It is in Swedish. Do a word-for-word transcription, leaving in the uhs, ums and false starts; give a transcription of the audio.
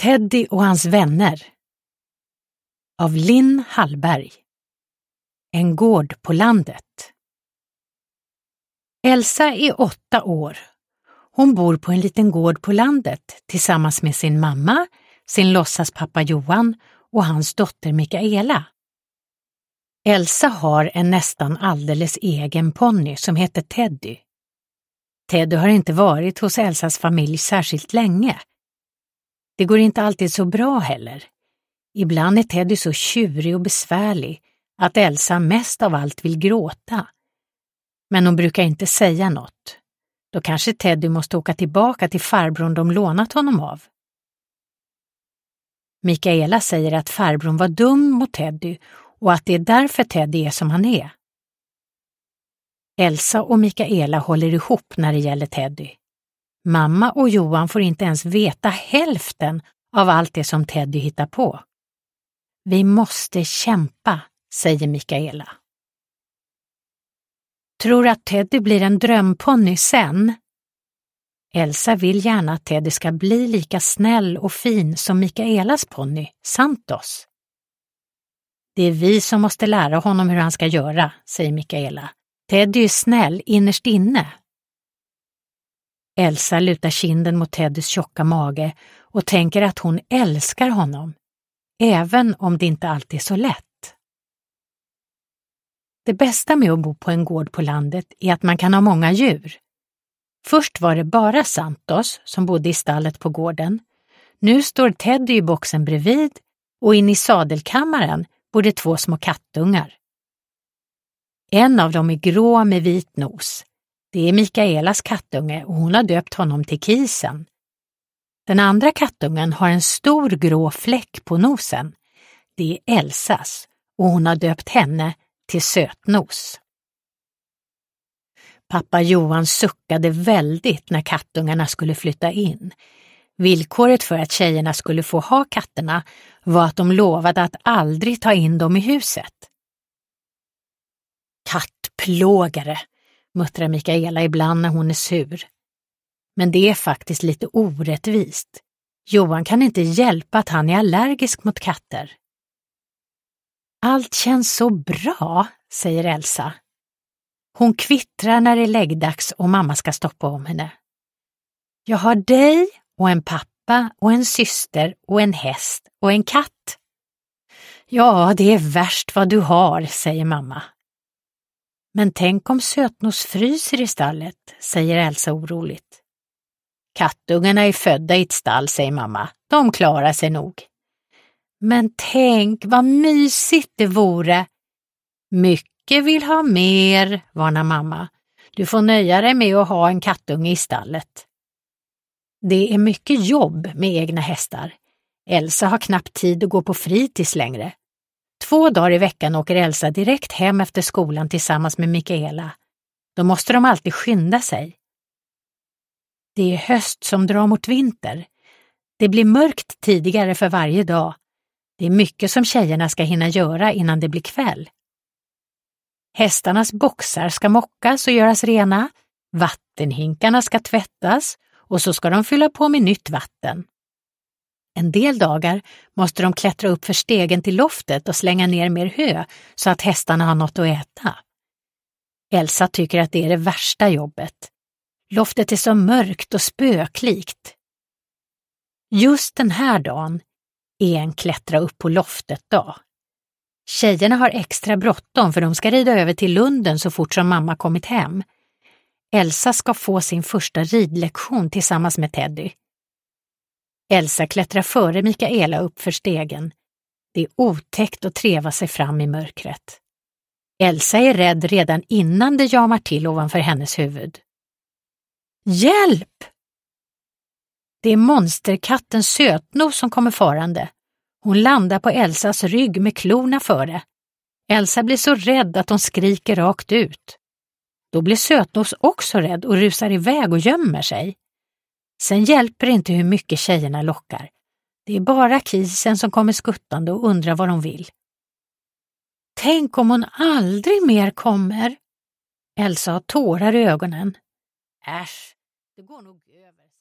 Teddy och hans vänner av Linn Hallberg. En gård på landet. Elsa är åtta år. Hon bor på en liten gård på landet tillsammans med sin mamma, sin låtsaspappa Johan och hans dotter Mikaela. Elsa har en nästan alldeles egen ponny som heter Teddy. Teddy har inte varit hos Elsas familj särskilt länge. Det går inte alltid så bra heller. Ibland är Teddy så tjurig och besvärlig att Elsa mest av allt vill gråta. Men hon brukar inte säga något. Då kanske Teddy måste åka tillbaka till farbrorn de lånat honom av. Mikaela säger att farbrorn var dum mot Teddy och att det är därför Teddy är som han är. Elsa och Mikaela håller ihop när det gäller Teddy. Mamma och Johan får inte ens veta hälften av allt det som Teddy hittar på. Vi måste kämpa, säger Mikaela. Tror att Teddy blir en drömponny sen? Elsa vill gärna att Teddy ska bli lika snäll och fin som Mikaelas ponny, Santos. Det är vi som måste lära honom hur han ska göra, säger Mikaela. Teddy är snäll innerst inne. Elsa lutar kinden mot Teddys tjocka mage och tänker att hon älskar honom, även om det inte alltid är så lätt. Det bästa med att bo på en gård på landet är att man kan ha många djur. Först var det bara Santos som bodde i stallet på gården. Nu står Teddy i boxen bredvid och in i sadelkammaren bor det två små kattungar. En av dem är grå med vit nos. Det är Mikaelas kattunge och hon har döpt honom till Kisen. Den andra kattungen har en stor grå fläck på nosen. Det är Elsas och hon har döpt henne till Sötnos. Pappa Johan suckade väldigt när kattungarna skulle flytta in. Villkoret för att tjejerna skulle få ha katterna var att de lovade att aldrig ta in dem i huset. Kattplågare, muttrar Mikaela ibland när hon är sur. Men det är faktiskt lite orättvist. Johan kan inte hjälpa att han är allergisk mot katter. Allt känns så bra, säger Elsa. Hon kvittrar när det är läggdags och mamma ska stoppa om henne. Jag har dig och en pappa och en syster och en häst och en katt. Ja, det är värst vad du har, säger mamma. Men tänk om Sötnos fryser i stallet, säger Elsa oroligt. Kattungarna är födda i ett stall, säger mamma. De klarar sig nog. Men tänk vad mysigt det vore. Mycket vill ha mer, varnar mamma. Du får nöja dig med att ha en kattunge i stallet. Det är mycket jobb med egna hästar. Elsa har knappt tid att gå på fritids längre. Två dagar i veckan åker Elsa direkt hem efter skolan tillsammans med Mikaela. Då måste de alltid skynda sig. Det är höst som drar mot vinter. Det blir mörkt tidigare för varje dag. Det är mycket som tjejerna ska hinna göra innan det blir kväll. Hästarnas boxar ska mockas och göras rena. Vattenhinkarna ska tvättas och så ska de fylla på med nytt vatten. En del dagar måste de klättra upp för stegen till loftet och slänga ner mer hö så att hästarna har något att äta. Elsa tycker att det är det värsta jobbet. Loftet är så mörkt och spöklikt. Just den här dagen är en klättra upp på loftet dag. Tjejerna har extra bråttom för de ska rida över till Lunden så fort som mamma kommit hem. Elsa ska få sin första ridlektion tillsammans med Teddy. Elsa klättrar före Mikaela upp för stegen. Det är otäckt att treva sig fram i mörkret. Elsa är rädd redan innan det jamar till ovanför hennes huvud. Hjälp! Det är monsterkatten Sötnos som kommer farande. Hon landar på Elsas rygg med klorna före. Elsa blir så rädd att hon skriker rakt ut. Då blir Sötnos också rädd och rusar iväg och gömmer sig. Sen hjälper det inte hur mycket tjejerna lockar. Det är bara Kisen som kommer skuttande och undrar vad de vill. Tänk om hon aldrig mer kommer. Elsa har tårar i ögonen. Äsch, det går nog över.